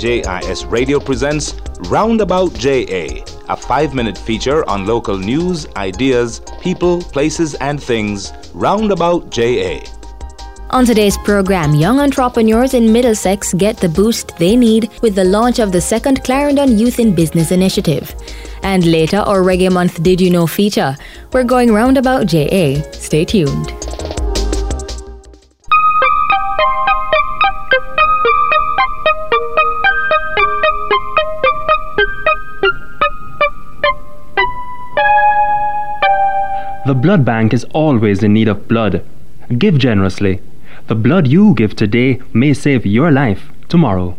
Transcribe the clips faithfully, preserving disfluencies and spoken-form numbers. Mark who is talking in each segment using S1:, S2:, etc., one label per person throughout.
S1: J I S Radio presents Roundabout J A, a five-minute feature on local news, ideas, people, places, and things. Roundabout J A.
S2: On today's program, young entrepreneurs in Middlesex get the boost they need with the launch of the second Clarendon Youth in Business Initiative. And later, our Reggae Month Did You Know feature. We're going Roundabout J A. Stay tuned.
S3: The blood bank is always in need of blood. Give generously. The blood you give today may save your life tomorrow.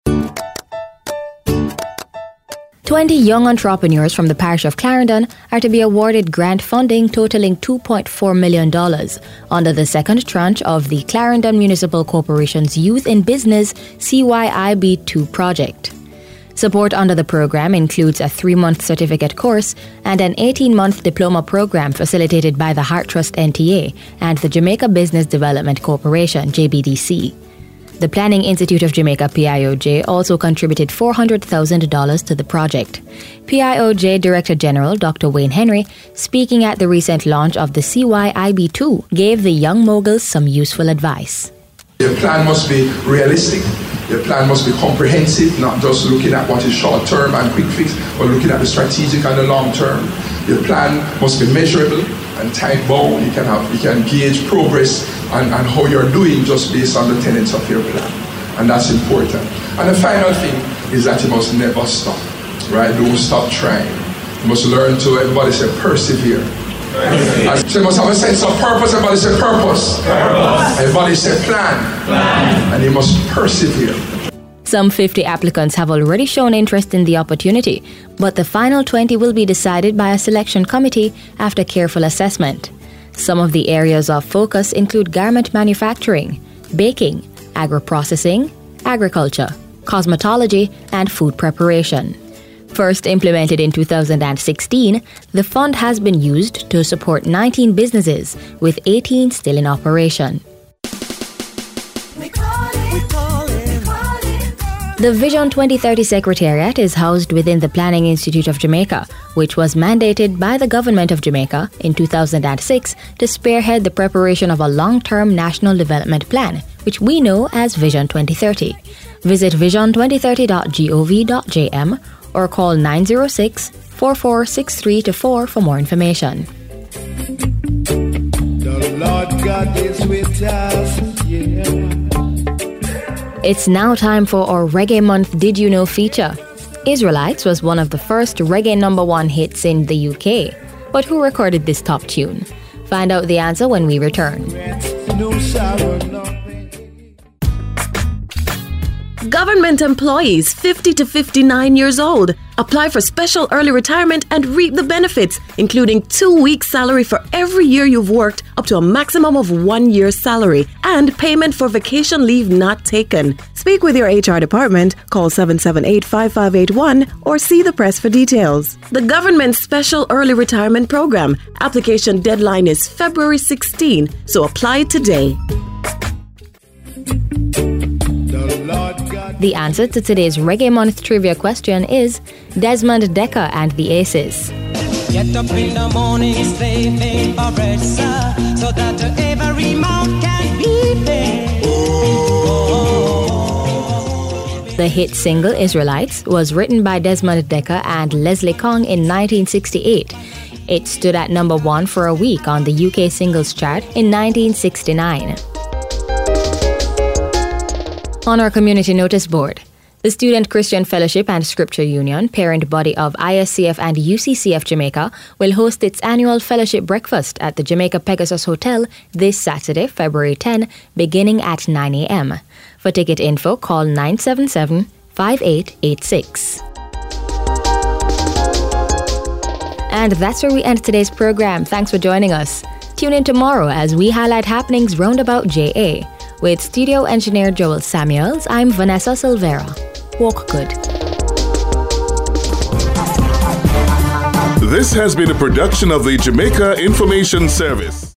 S2: twenty young entrepreneurs from the parish of Clarendon are to be awarded grant funding totaling two point four million dollars under the second tranche of the Clarendon Municipal Corporation's Youth in Business C Y I B two project. Support under the program includes a three-month certificate course and an eighteen-month diploma program facilitated by the Heart Trust N T A and the Jamaica Business Development Corporation, J B D C. The Planning Institute of Jamaica, P I O J, also contributed four hundred thousand dollars to the project. P I O J Director General Doctor Wayne Henry, speaking at the recent launch of the C Y I B two, gave the young moguls some useful advice.
S4: Your plan must be realistic. Your plan must be comprehensive, not just looking at what is short term and quick fix, but looking at the strategic and the long term. Your plan must be measurable and time bound. You can have, you can gauge progress and, and how you're doing just based on the tenets of your plan. And that's important. And the final thing is that you must never stop, right? Don't stop trying. You must learn to, everybody say, persevere. So you must have a sense of purpose. Everybody say purpose. purpose. Everybody say plan. plan. And you must persevere.
S2: Some fifty applicants have already shown interest in the opportunity, but the final twenty will be decided by a selection committee after careful assessment. Some of the areas of focus include garment manufacturing, baking, agro-processing, agriculture, cosmetology, and food preparation. First implemented in two thousand sixteen, the fund has been used to support nineteen businesses, with eighteen still in operation. The Vision twenty thirty Secretariat is housed within the Planning Institute of Jamaica, which was mandated by the Government of Jamaica in two thousand six to spearhead the preparation of a long-term national development plan, which we know as Vision twenty thirty. Visit vision twenty thirty dot gov dot j m or call nine zero six, four four six three two four for more information.
S5: The Lord God is with us, yeah.
S2: It's now time for our Reggae Month Did You Know feature. Israelites was one of the first reggae number one hits in the U K. But who recorded this top tune? Find out the answer when we return.
S5: No sorrow, no pain.
S6: Government employees fifty to fifty-nine years old apply for special early retirement and reap the benefits, including two weeks' salary for every year you've worked, up to a maximum of one year's salary, and payment for vacation leave not taken. Speak with your H R department, call seven seven eight, five five eight one, or see the press for details. The government's special early retirement program application deadline is February sixteenth, so apply today.
S2: The answer to today's Reggae Month trivia question is Desmond Dekker and the Aces.
S7: Get up in the morning, slaving for bread, sir, so that every mouth can be fed.
S2: The hit single Israelites was written by Desmond Dekker and Leslie Kong in nineteen sixty-eight. It stood at number one for a week on the U K singles chart in nineteen sixty-nine. On our community notice board, the Student Christian Fellowship and Scripture Union, parent body of I S C F and U C C F Jamaica, will host its annual fellowship breakfast at the Jamaica Pegasus Hotel this Saturday, February tenth, beginning at nine a.m. For ticket info, call nine seven seven, five eight eight six. And that's where we end today's program. Thanks for joining us. Tune in tomorrow as we highlight happenings roundabout J A. With studio engineer Joel Samuels, I'm Vanessa Silvera. Walk good.
S8: This has been a production of the Jamaica Information Service.